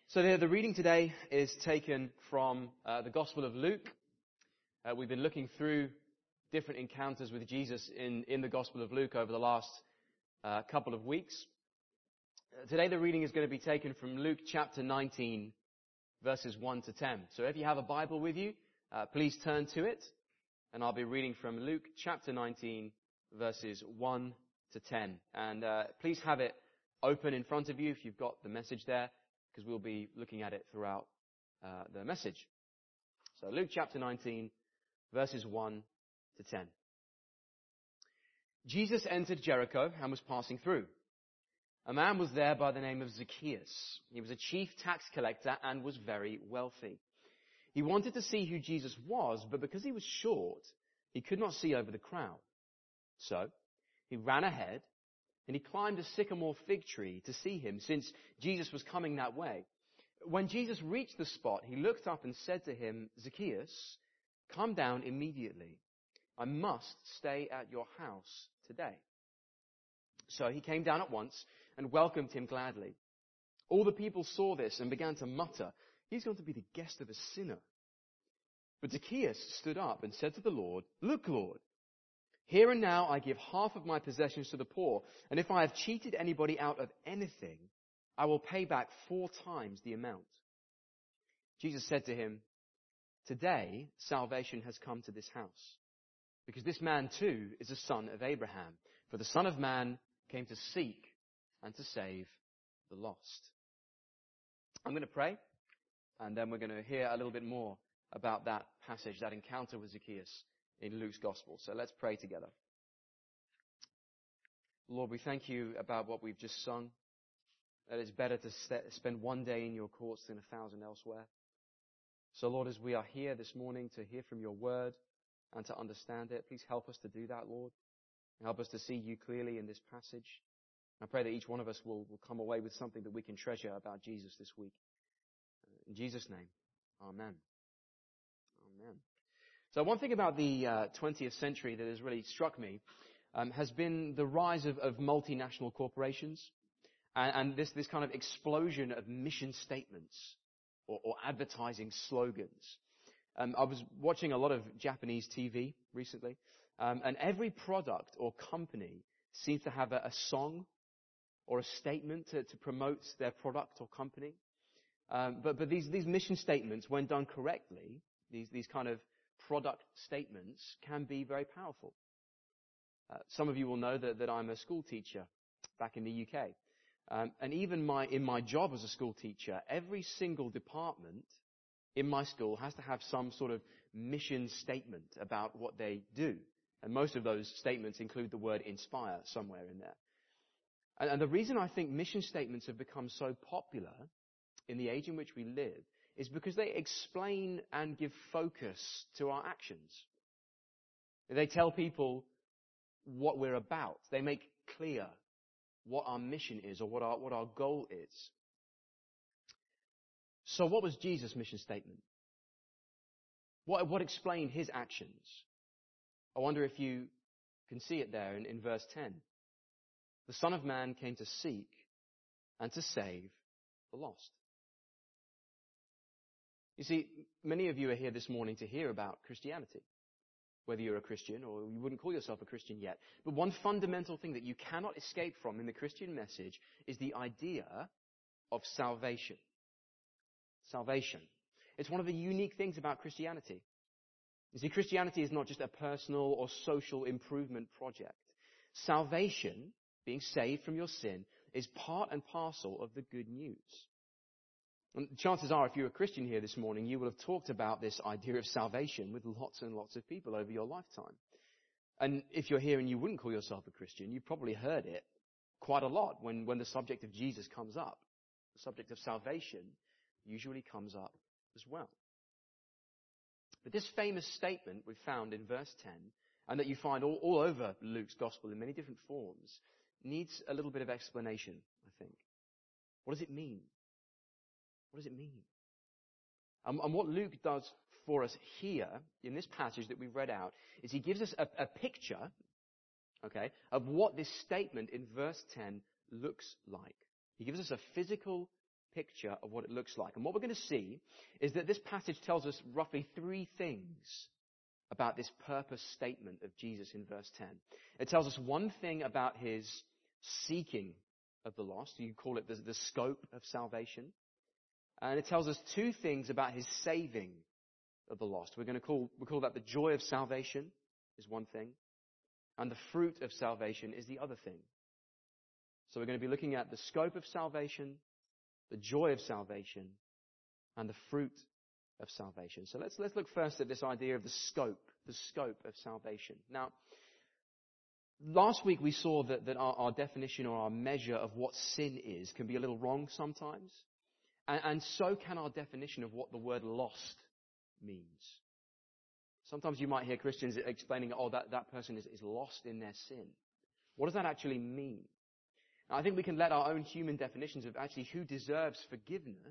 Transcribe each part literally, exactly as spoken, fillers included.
So the, the reading today is taken from uh, the Gospel of Luke. Uh, we've been looking through different encounters with Jesus in, in the Gospel of Luke over the last uh, couple of weeks. Uh, today the reading is going to be taken from Luke chapter nineteen, verses one to ten. So if you have a Bible with you, uh, please turn to it. And I'll be reading from Luke chapter nineteen, verses one to ten. And uh, please have it open in front of you if you've got the message there, because we'll be looking at it throughout uh, the message. So Luke chapter nineteen, verses one to ten. Jesus entered Jericho and was passing through. A man was there by the name of Zacchaeus. He was a chief tax collector and was very wealthy. He wanted to see who Jesus was, but because he was short, he could not see over the crowd. So he ran ahead and he climbed a sycamore fig tree to see him, since Jesus was coming that way. When Jesus reached the spot, he looked up and said to him, "Zacchaeus, come down immediately. I must stay at your house today." So he came down at once and welcomed him gladly. All the people saw this and began to mutter, "He's going to be the guest of a sinner." But Zacchaeus stood up and said to the Lord, "Look, Lord, here and now I give half of my possessions to the poor, and if I have cheated anybody out of anything, I will pay back four times the amount." Jesus said to him, "Today salvation has come to this house, because this man too is a son of Abraham. For the Son of Man came to seek and to save the lost." I'm going to pray, and then we're going to hear a little bit more about that passage, that encounter with Zacchaeus in Luke's Gospel. So let's pray together. Lord, we thank you about what we've just sung, that it's better to st- spend one day in your courts than a thousand elsewhere. So Lord, as we are here this morning to hear from your word and to understand it, please help us to do that, Lord. Help us to see you clearly in this passage. I pray that each one of us will, will come away with something that we can treasure about Jesus this week. In Jesus' name, amen. Amen. So one thing about the uh, twentieth century that has really struck me um, has been the rise of, of multinational corporations and, and this, this kind of explosion of mission statements or, or advertising slogans. Um, I was watching a lot of Japanese T V recently, um, and every product or company seems to have a, a song or a statement to, to promote their product or company. Um, but but these, these mission statements, when done correctly, these, these kind of product statements can be very powerful. Uh, some of you will know that, that I'm a school teacher back in the U K. Um, and even my in my job as a school teacher, every single department in my school has to have some sort of mission statement about what they do. And most of those statements include the word inspire somewhere in there. And, and the reason I think mission statements have become so popular in the age in which we live is because they explain and give focus to our actions. They tell people what we're about. They make clear what our mission is or what our, what our goal is. So what was Jesus' mission statement? What, what explained his actions? I wonder if you can see it there in, in verse ten. The Son of Man came to seek and to save the lost. You see, many of you are here this morning to hear about Christianity, whether you're a Christian or you wouldn't call yourself a Christian yet. But one fundamental thing that you cannot escape from in the Christian message is the idea of salvation. Salvation. It's one of the unique things about Christianity. You see, Christianity is not just a personal or social improvement project. Salvation, being saved from your sin, is part and parcel of the good news. And chances are, if you're a Christian here this morning, you will have talked about this idea of salvation with lots and lots of people over your lifetime. And if you're here and you wouldn't call yourself a Christian, you've probably heard it quite a lot when, when the subject of Jesus comes up. The subject of salvation usually comes up as well. But this famous statement we found in verse ten, and that you find all, all over Luke's gospel in many different forms, needs a little bit of explanation, I think. What does it mean? What does it mean? Um, and what Luke does for us here in this passage that we've read out is he gives us a, a picture, okay, of what this statement in verse ten looks like. He gives us a physical picture of what it looks like. And what we're going to see is that this passage tells us roughly three things about this purpose statement of Jesus in verse ten. It tells us one thing about his seeking of the lost. You call it the, the scope of salvation. And it tells us two things about his saving of the lost. We're going to call, we call that the joy of salvation is one thing. And the fruit of salvation is the other thing. So we're going to be looking at the scope of salvation, the joy of salvation, and the fruit of salvation. So let's let's look first at this idea of the scope, the scope of salvation. Now, last week we saw that, that our, our definition or our measure of what sin is can be a little wrong sometimes. And, and so can our definition of what the word lost means. Sometimes you might hear Christians explaining, oh, that, that person is, is lost in their sin. What does that actually mean? Now, I think we can let our own human definitions of actually who deserves forgiveness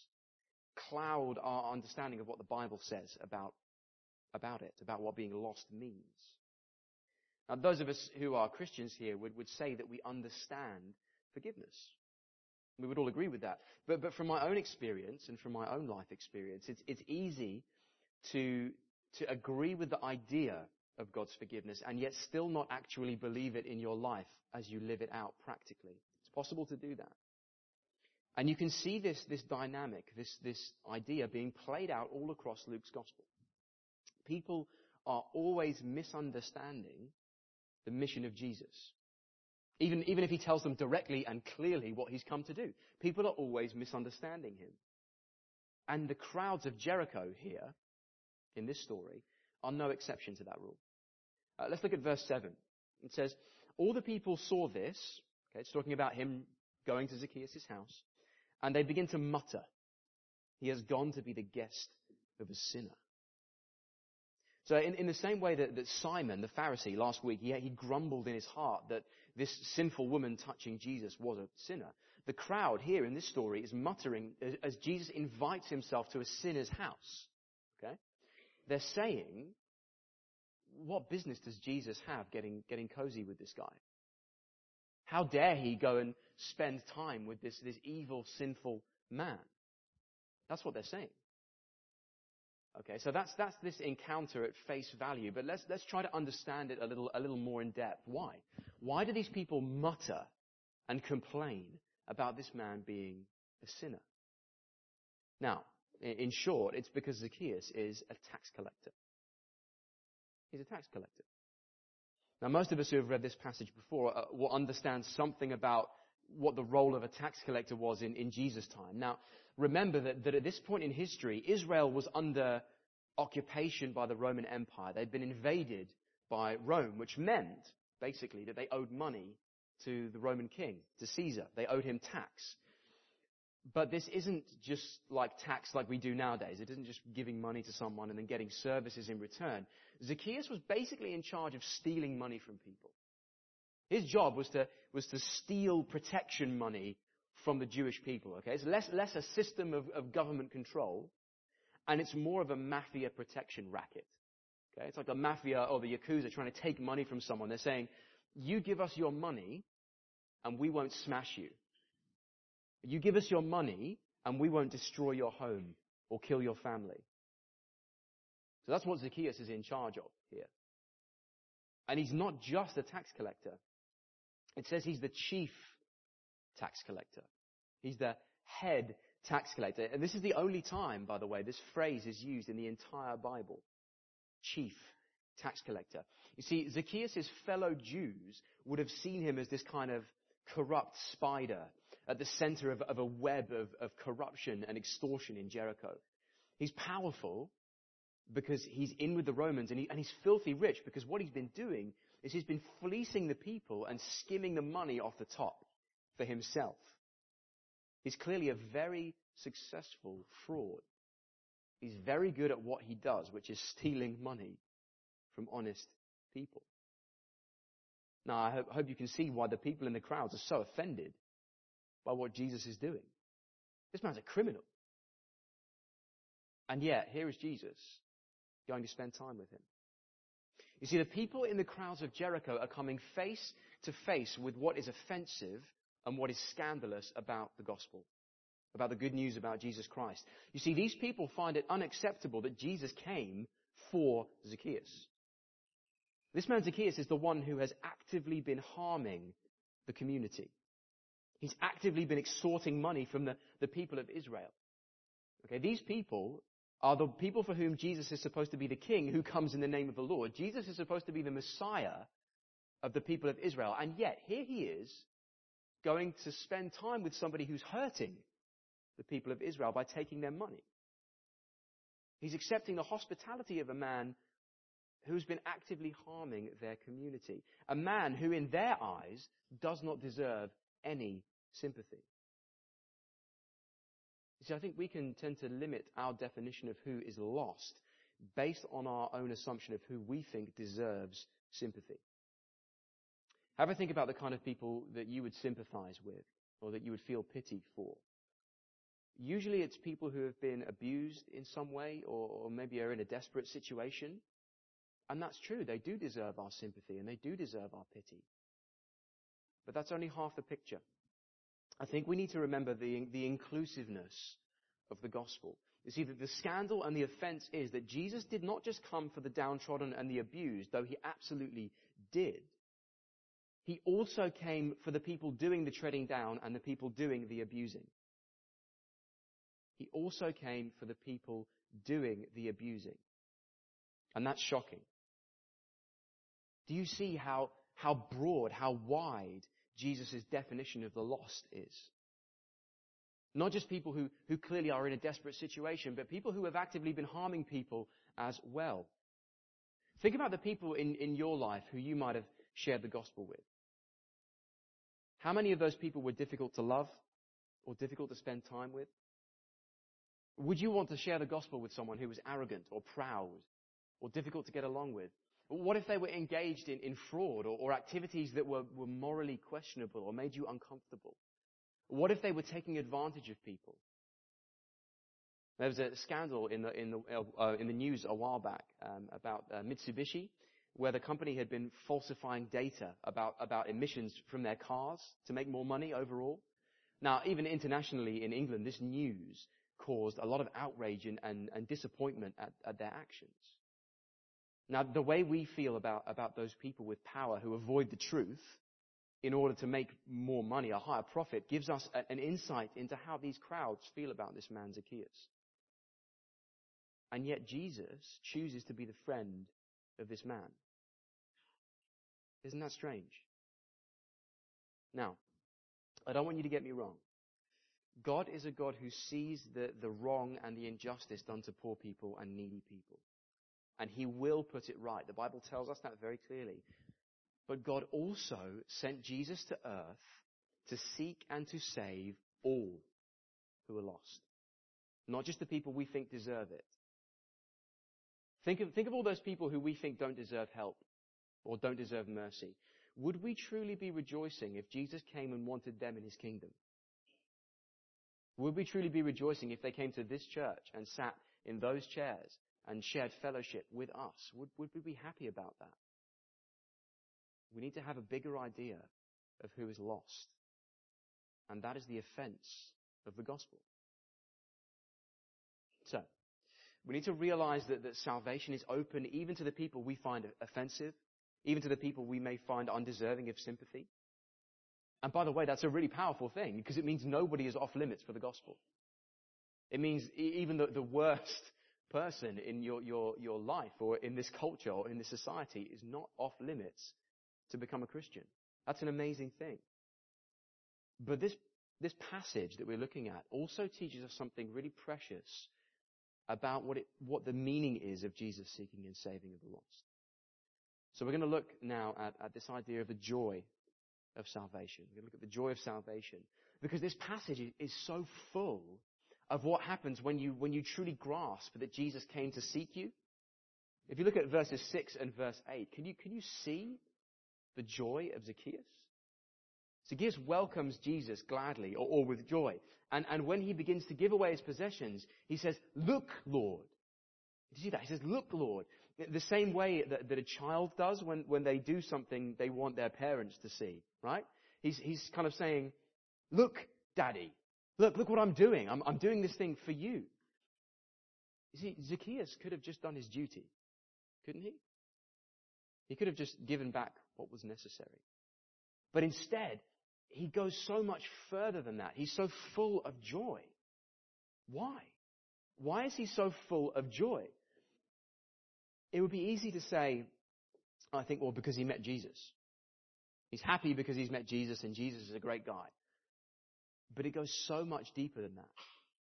cloud our understanding of what the Bible says about, about it, about what being lost means. Now, those of us who are Christians here would, would say that we understand forgiveness. We would all agree with that. But, but from my own experience and from my own life experience, it's, it's easy to, to agree with the idea of God's forgiveness and yet still not actually believe it in your life as you live it out practically. It's possible to do that. And you can see this, this dynamic, this, this idea being played out all across Luke's gospel. People are always misunderstanding the mission of Jesus. Even, even if he tells them directly and clearly what he's come to do. People are always misunderstanding him. And the crowds of Jericho here, in this story, are no exception to that rule. Uh, let's look at verse seven. It says, all the people saw this. Okay, it's talking about him going to Zacchaeus' house. And they begin to mutter, he has gone to be the guest of a sinner. So in, in the same way that, that Simon, the Pharisee, last week, he, he grumbled in his heart that this sinful woman touching Jesus was a sinner. The crowd here in this story is muttering as, as Jesus invites himself to a sinner's house. Okay? They're saying, what business does Jesus have getting, getting cozy with this guy? How dare he go and spend time with this, this evil, sinful man? That's what they're saying. Okay, so that's that's this encounter at face value. But let's let's try to understand it a little a little more in depth. Why? Why do these people mutter and complain about this man being a sinner? Now, in short, it's because Zacchaeus is a tax collector. He's a tax collector. Now, most of us who have read this passage before uh, will understand something about what the role of a tax collector was in, in Jesus' time. Now, remember that, that at this point in history, Israel was under occupation by the Roman Empire. They'd been invaded by Rome, which meant, basically, that they owed money to the Roman king, to Caesar. They owed him tax. But this isn't just like tax like we do nowadays. It isn't just giving money to someone and then getting services in return. Zacchaeus was basically in charge of stealing money from people. His job was to, was to steal protection money from the Jewish people. Okay, it's less, less a system of, of government control, and it's more of a mafia protection racket. Okay, it's like the mafia or the Yakuza trying to take money from someone. They're saying, you give us your money and we won't smash you. You give us your money and we won't destroy your home or kill your family. So that's what Zacchaeus is in charge of here. And he's not just a tax collector. It says he's the chief tax collector. He's the head tax collector. And this is the only time, by the way, this phrase is used in the entire Bible. Chief tax collector. You see, Zacchaeus' fellow Jews would have seen him as this kind of corrupt spider at the center of, of a web of, of corruption and extortion in Jericho. He's powerful because he's in with the Romans, and, he, and he's filthy rich because what he's been doing is he's been fleecing the people and skimming the money off the top for himself. He's clearly a very successful fraud. He's very good at what he does, which is stealing money from honest people. Now, I hope, hope you can see why the people in the crowds are so offended by what Jesus is doing. This man's a criminal. And yet, here is Jesus going to spend time with him. You see, the people in the crowds of Jericho are coming face to face with what is offensive and what is scandalous about the gospel. about the good news about Jesus Christ. You see, these people find it unacceptable that Jesus came for Zacchaeus. This man Zacchaeus is the one who has actively been harming the community. He's actively been extorting money from the, the people of Israel. Okay, these people are the people for whom Jesus is supposed to be the king who comes in the name of the Lord. Jesus is supposed to be the Messiah of the people of Israel. And yet, here he is going to spend time with somebody who's hurting the people of Israel by taking their money. He's accepting the hospitality of a man who's been actively harming their community. A man who, in their eyes, does not deserve any sympathy. You see, I think we can tend to limit our definition of who is lost based on our own assumption of who we think deserves sympathy. Have a think about the kind of people that you would sympathize with or that you would feel pity for. Usually it's people who have been abused in some way or, or maybe are in a desperate situation. And that's true. They do deserve our sympathy and they do deserve our pity. But that's only half the picture. I think we need to remember the, the inclusiveness of the gospel. You see, that the scandal and the offense is that Jesus did not just come for the downtrodden and the abused, though he absolutely did. He also came for the people doing the treading down and the people doing the abusing. He also came for the people doing the abusing. And that's shocking. Do you see how, how broad, how wide Jesus' definition of the lost is? Not just people who, who clearly are in a desperate situation, but people who have actively been harming people as well. Think about the people in, in your life who you might have shared the gospel with. How many of those people were difficult to love or difficult to spend time with? Would you want to share the gospel with someone who was arrogant or proud or difficult to get along with? What if they were engaged in, in fraud or, or activities that were, were morally questionable or made you uncomfortable? What if they were taking advantage of people? There was a scandal in the, in the, uh, in the news a while back um, about uh, Mitsubishi, where the company had been falsifying data about, about emissions from their cars to make more money overall. Now, even internationally in England, this news caused a lot of outrage and, and, and disappointment at, at their actions. Now, the way we feel about, about those people with power who avoid the truth in order to make more money, a higher profit, gives us a, an insight into how these crowds feel about this man Zacchaeus. And yet Jesus chooses to be the friend of this man. Isn't that strange? Now, I don't want you to get me wrong. God is a God who sees the, the wrong and the injustice done to poor people and needy people. And he will put it right. The Bible tells us that very clearly. But God also sent Jesus to earth to seek and to save all who are lost. Not just the people we think deserve it. Think of, think of all those people who we think don't deserve help or don't deserve mercy. Would we truly be rejoicing if Jesus came and wanted them in his kingdom? Would we truly be rejoicing if they came to this church and sat in those chairs and shared fellowship with us? Would, would we be happy about that? We need to have a bigger idea of who is lost. And that is the offense of the gospel. So, we need to realize that, that salvation is open even to the people we find offensive, even to the people we may find undeserving of sympathy. And by the way, that's a really powerful thing because it means nobody is off limits for the gospel. It means even the, the worst person in your, your, your life or in this culture or in this society is not off limits to become a Christian. That's an amazing thing. But this, this passage that we're looking at also teaches us something really precious about what it, what the meaning is of Jesus seeking and saving of the lost. So we're going to look now at, at this idea of the joy of salvation. We're going to look at the joy of salvation because this passage is so full of what happens when you, when you truly grasp that Jesus came to seek you. If you look at verses six and verse eight, can you, can you see the joy of Zacchaeus? Zacchaeus welcomes Jesus gladly or, or with joy. And, and when he begins to give away his possessions, he says, "Look, Lord." Did you see that? He says, "Look, Lord." The same way that, that a child does when, when they do something they want their parents to see, right? He's, he's kind of saying, "Look, Daddy." Look, look what I'm doing. I'm, I'm doing this thing for you. You see, Zacchaeus could have just done his duty, couldn't he? He could have just given back what was necessary. But instead, he goes so much further than that. He's so full of joy. Why? Why is he so full of joy? It would be easy to say, I think, well, because he met Jesus. He's happy because he's met Jesus, and Jesus is a great guy. But it goes so much deeper than that.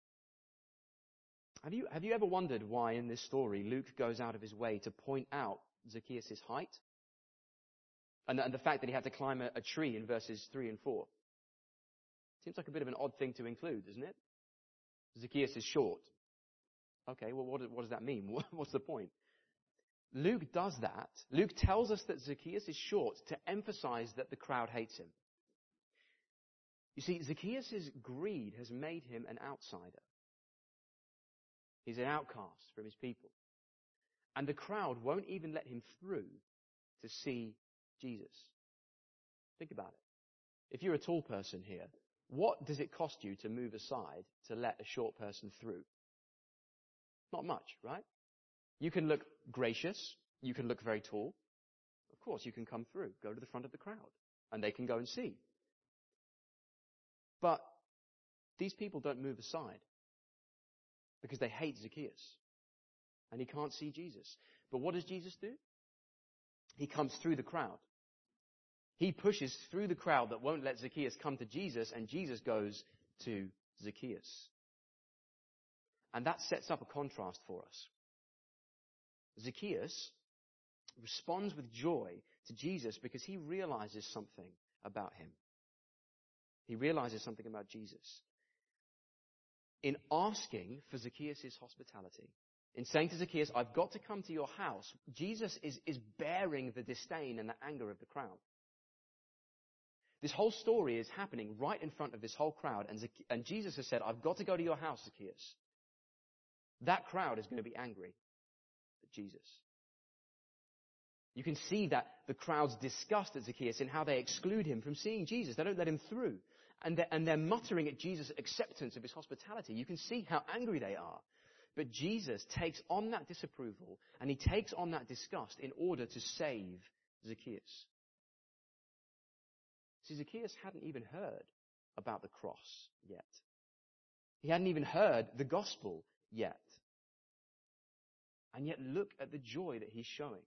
Have you, have you ever wondered why in this story Luke goes out of his way to point out Zacchaeus' height? And, and the fact that he had to climb a, a tree in verses three and four. Seems like a bit of an odd thing to include, doesn't it? Zacchaeus is short. Okay, well, what, what does that mean? What's the point? Luke does that. Luke tells us that Zacchaeus is short to emphasize that the crowd hates him. You see, Zacchaeus' greed has made him an outsider. He's an outcast from his people. And the crowd won't even let him through to see Jesus. Think about it. If you're a tall person here, what does it cost you to move aside to let a short person through? Not much, right? You can look gracious. You can look very tall. Of course, you can come through. Go to the front of the crowd. And they can go and see. But these people don't move aside because they hate Zacchaeus. And he can't see Jesus. But what does Jesus do? He comes through the crowd. He pushes through the crowd that won't let Zacchaeus come to Jesus, and Jesus goes to Zacchaeus. And that sets up a contrast for us. Zacchaeus responds with joy to Jesus because he realizes something about him. He realizes something about Jesus. In asking for Zacchaeus' hospitality, in saying to Zacchaeus, I've got to come to your house, Jesus is, is bearing the disdain and the anger of the crowd. This whole story is happening right in front of this whole crowd, and, Zacche- and Jesus has said, I've got to go to your house, Zacchaeus. That crowd is going to be angry at Jesus. You can see that the crowd's disgust at Zacchaeus in how they exclude him from seeing Jesus. They don't let him through. And they're, and they're muttering at Jesus' acceptance of his hospitality. You can see how angry they are. But Jesus takes on that disapproval and he takes on that disgust in order to save Zacchaeus. See, Zacchaeus hadn't even heard about the cross yet. He hadn't even heard the gospel yet. And yet look at the joy that he's showing.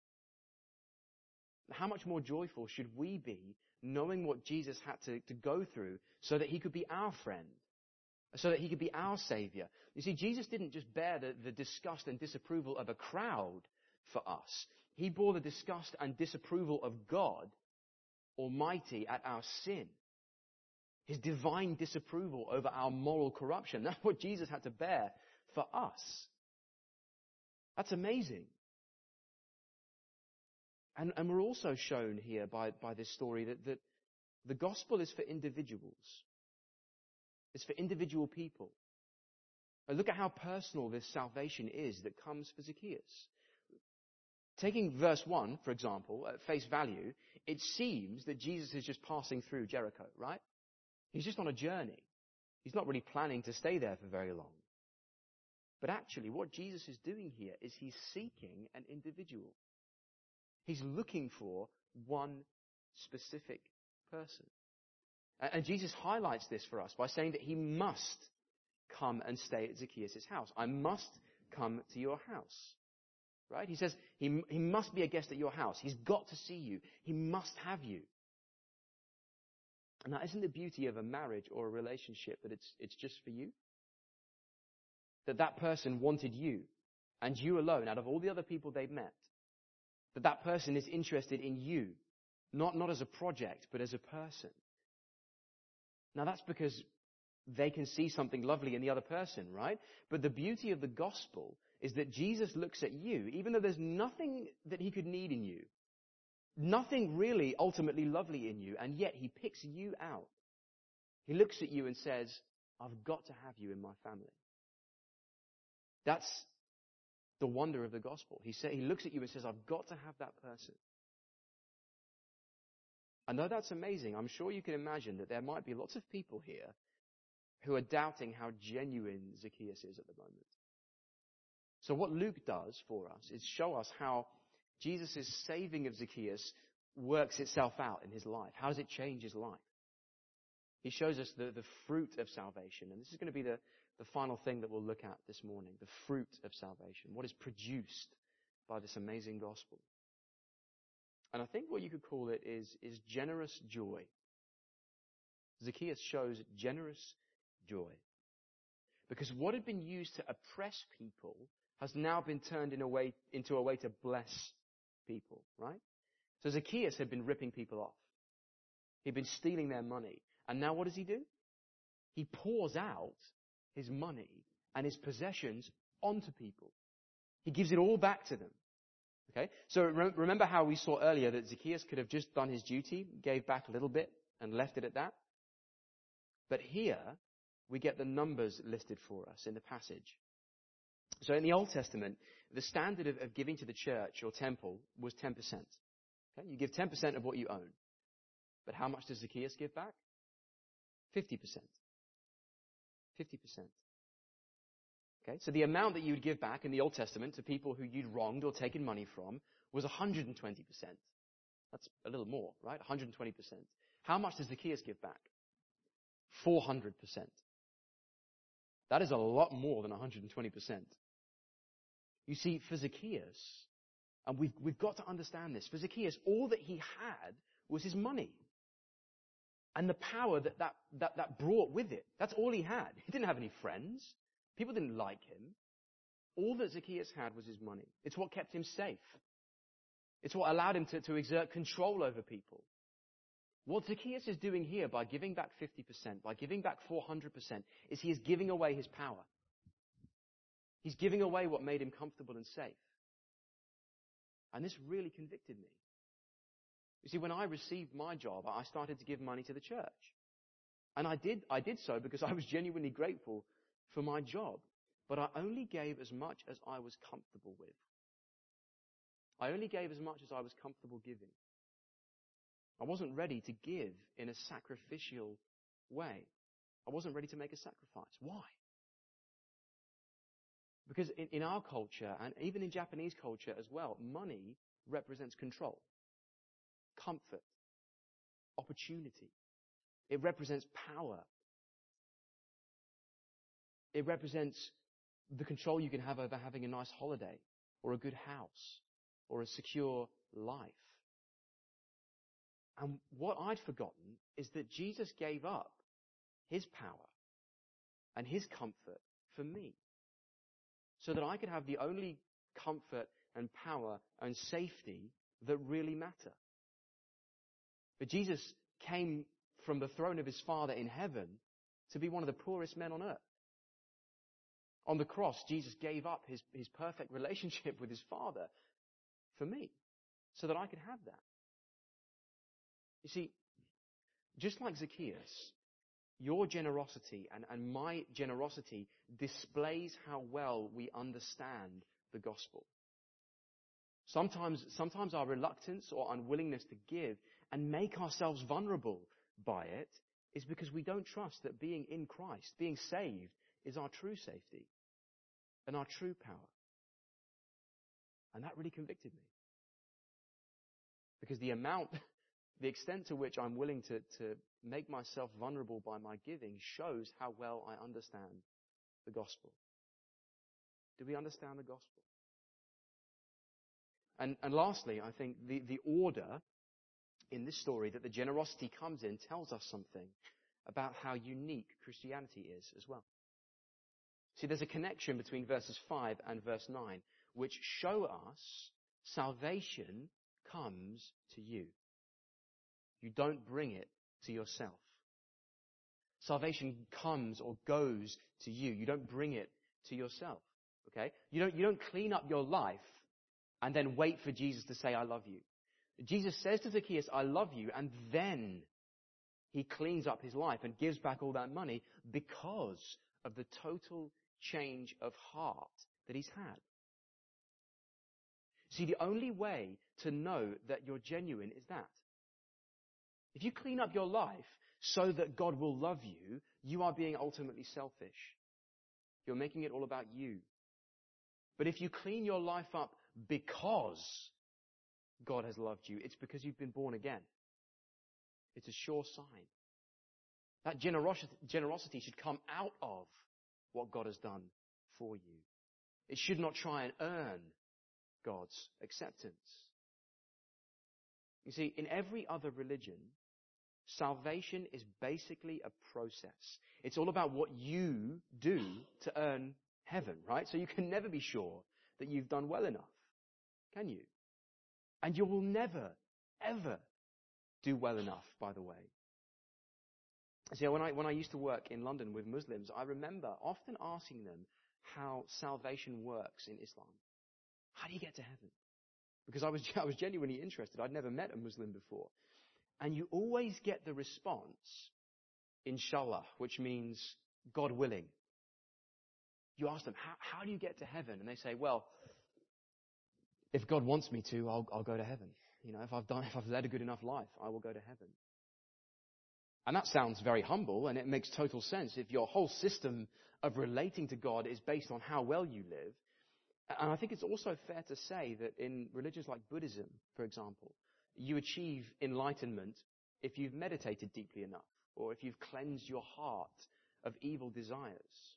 How much more joyful should we be knowing what Jesus had to, to go through so that he could be our friend, so that he could be our Savior? You see, Jesus didn't just bear the, the disgust and disapproval of a crowd for us. He bore the disgust and disapproval of God Almighty at our sin. His divine disapproval over our moral corruption. That's what Jesus had to bear for us. That's amazing. And, and we're also shown here by, by this story that, that the gospel is for individuals. It's for individual people. And look at how personal this salvation is that comes for Zacchaeus. Taking verse one, for example, at face value, it seems that Jesus is just passing through Jericho, right? He's just on a journey. He's not really planning to stay there for very long. But actually, what Jesus is doing here is he's seeking an individual. He's looking for one specific person. And Jesus highlights this for us by saying that he must come and stay at Zacchaeus' house. I must come to your house. Right? He says he, he must be a guest at your house. He's got to see you. He must have you. And that isn't the beauty of a marriage or a relationship, that it's, it's just for you. That that person wanted you and you alone out of all the other people they've met. That that person is interested in you, not, not as a project, but as a person. Now that's because they can see something lovely in the other person, right? But the beauty of the gospel is that Jesus looks at you, even though there's nothing that he could need in you, nothing really ultimately lovely in you, and yet he picks you out. He looks at you and says, I've got to have you in my family. That's the wonder of the gospel. He say, he looks at you and says, I've got to have that person. I know that's amazing. I'm sure you can imagine that there might be lots of people here who are doubting how genuine Zacchaeus is at the moment. So what Luke does for us is show us how Jesus' saving of Zacchaeus works itself out in his life. How does it change his life? He shows us the, the fruit of salvation. And this is going to be the, the final thing that we'll look at this morning, the fruit of salvation. What is produced by this amazing gospel. And I think what you could call it is, is generous joy. Zacchaeus shows generous joy. Because what had been used to oppress people has now been turned in a way, into a way to bless people, right? So Zacchaeus had been ripping people off. He'd been stealing their money. And now what does he do? He pours out his money and his possessions onto people. He gives it all back to them. Okay? So re- remember how we saw earlier that Zacchaeus could have just done his duty, gave back a little bit and left it at that. But here we get the numbers listed for us in the passage. So in the Old Testament, the standard of, of giving to the church or temple was ten percent. Okay? You give ten percent of what you own. But how much does Zacchaeus give back? fifty percent. fifty percent. Okay, so the amount that you would give back in the Old Testament to people who you'd wronged or taken money from was one hundred twenty percent. That's a little more, right? one hundred twenty percent. How much does Zacchaeus give back? four hundred percent. That is a lot more than one hundred twenty percent. You see, for Zacchaeus, and we've, we've got to understand this, for Zacchaeus, all that he had was his money. And the power that that, that that brought with it. That's all he had. He didn't have any friends. People didn't like him. All that Zacchaeus had was his money. It's what kept him safe. It's what allowed him to, to exert control over people. What Zacchaeus is doing here by giving back fifty percent, by giving back four hundred percent, is he is giving away his power. He's giving away what made him comfortable and safe. And this really convicted me. You see, when I received my job, I started to give money to the church. And I did, I did so because I was genuinely grateful for my job. But I only gave as much as I was comfortable with. I only gave as much as I was comfortable giving. I wasn't ready to give in a sacrificial way. I wasn't ready to make a sacrifice. Why? Because in, in our culture, and even in Japanese culture as well, money represents control, comfort, opportunity. It represents power. It represents the control you can have over having a nice holiday, or a good house, or a secure life. And what I'd forgotten is that Jesus gave up his power and his comfort for me, so that I could have the only comfort and power and safety that really matter. But Jesus came from the throne of his Father in heaven to be one of the poorest men on earth. On the cross, Jesus gave up his, his perfect relationship with his Father for me, so that I could have that. You see, just like Zacchaeus, your generosity and, and my generosity displays how well we understand the gospel. Sometimes, sometimes our reluctance or unwillingness to give and make ourselves vulnerable by it is because we don't trust that being in Christ, being saved, is our true safety and our true power. And that really convicted me. Because the amount, the extent to which I'm willing to, to make myself vulnerable by my giving shows how well I understand the gospel. Do we understand the gospel? And, and lastly, I think the, the order in this story that the generosity comes in tells us something about how unique Christianity is as well. See, there's a connection between verses five and verse nine, which show us salvation comes to you. You don't bring it to yourself. Salvation comes or goes to you. You don't bring it to yourself. Okay? You don't, you don't clean up your life and then wait for Jesus to say, I love you. Jesus says to Zacchaeus, I love you, and then he cleans up his life and gives back all that money because of the total change of heart that he's had. See, the only way to know that you're genuine is that. If you clean up your life so that God will love you, you are being ultimately selfish. You're making it all about you. But if you clean your life up because God has loved you, it's because you've been born again. It's a sure sign. That generosity, generosity should come out of what God has done for you. It should not try and earn God's acceptance. You see, in every other religion, salvation is basically a process. It's all about what you do to earn heaven, right? So you can never be sure that you've done well enough, can you? And you will never, ever do well enough, by the way. See, when I, when I used to work in London with Muslims, I remember often asking them how salvation works in Islam. How do you get to heaven? Because I was, I was genuinely interested. I'd never met a Muslim before. And you always get the response, inshallah, which means God willing. You ask them, how, how do you get to heaven? And they say, well, if God wants me to, I'll, I'll go to heaven. You know, if I've done, if I've led a good enough life, I will go to heaven. And that sounds very humble, and it makes total sense if your whole system of relating to God is based on how well you live. And I think it's also fair to say that in religions like Buddhism, for example, you achieve enlightenment if you've meditated deeply enough, or if you've cleansed your heart of evil desires.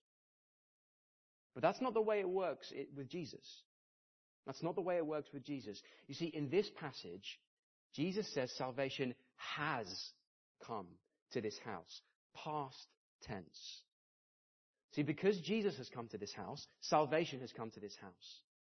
But that's not the way it works with Jesus. That's not the way it works with Jesus. You see, in this passage, Jesus says salvation has come to this house. Past tense. See, because Jesus has come to this house, salvation has come to this house.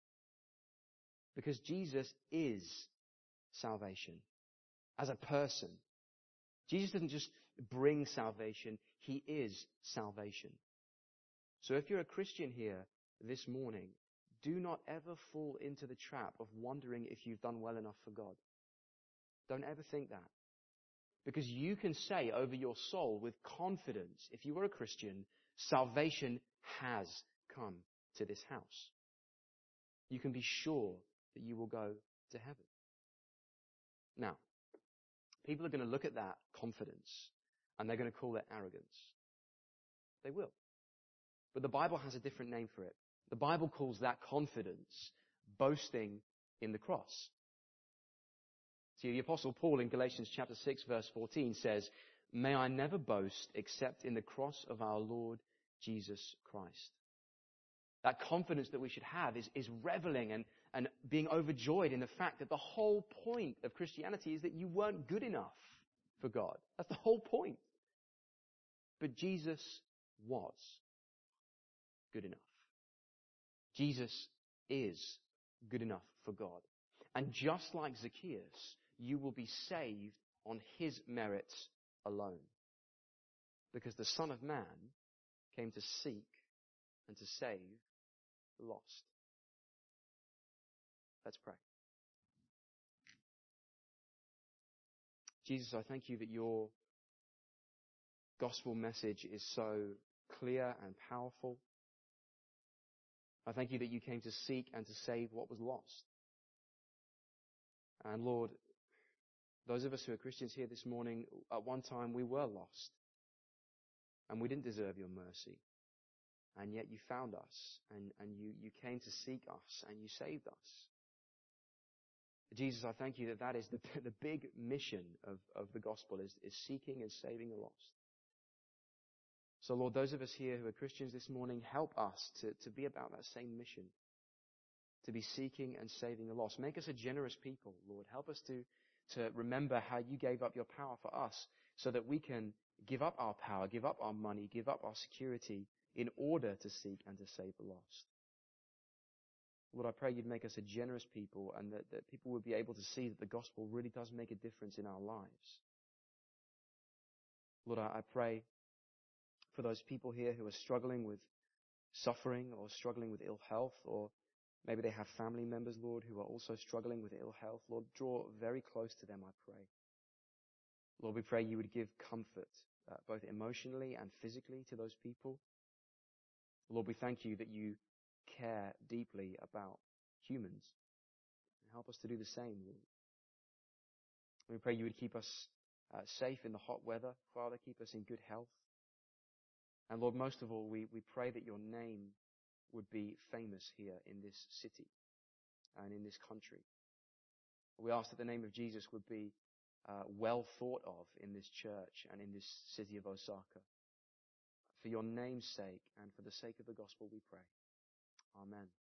Because Jesus is salvation as a person. Jesus doesn't just bring salvation, he is salvation. So if you're a Christian here this morning, do not ever fall into the trap of wondering if you've done well enough for God. Don't ever think that. Because you can say over your soul with confidence, if you are a Christian, salvation has come to this house. You can be sure that you will go to heaven. Now, people are going to look at that confidence and they're going to call it arrogance. They will. But the Bible has a different name for it. The Bible calls that confidence boasting in the cross. See, the Apostle Paul in Galatians chapter six verse fourteen says, "May I never boast except in the cross of our Lord Jesus Christ." That confidence that we should have is, is reveling and, and being overjoyed in the fact that the whole point of Christianity is that you weren't good enough for God. That's the whole point. But Jesus was good enough. Jesus is good enough for God. And just like Zacchaeus, you will be saved on his merits alone. Because the Son of Man came to seek and to save the lost. Let's pray. Jesus, I thank you that your gospel message is so clear and powerful. I thank you that you came to seek and to save what was lost. And Lord, those of us who are Christians here this morning, at one time we were lost. And we didn't deserve your mercy. And yet you found us, and, and you, you came to seek us, and you saved us. Jesus, I thank you that that is the, the big mission of, of the gospel, is, is seeking and saving the lost. So Lord, those of us here who are Christians this morning, help us to, to be about that same mission, to be seeking and saving the lost. Make us a generous people, Lord. Help us to, to remember how you gave up your power for us so that we can give up our power, give up our money, give up our security in order to seek and to save the lost. Lord, I pray you'd make us a generous people and that, that people would be able to see that the gospel really does make a difference in our lives. Lord, I, I pray for those people here who are struggling with suffering or struggling with ill health, or maybe they have family members, Lord, who are also struggling with ill health. Lord, draw very close to them, I pray. Lord, we pray you would give comfort, uh, both emotionally and physically, to those people. Lord, we thank you that you care deeply about humans. Help us to do the same, Lord. We pray you would keep us uh, safe in the hot weather. Father, keep us in good health. And Lord, most of all, we, we pray that your name would be famous here in this city and in this country. We ask that the name of Jesus would be uh, well thought of in this church and in this city of Osaka. For your name's sake and for the sake of the gospel we pray. Amen.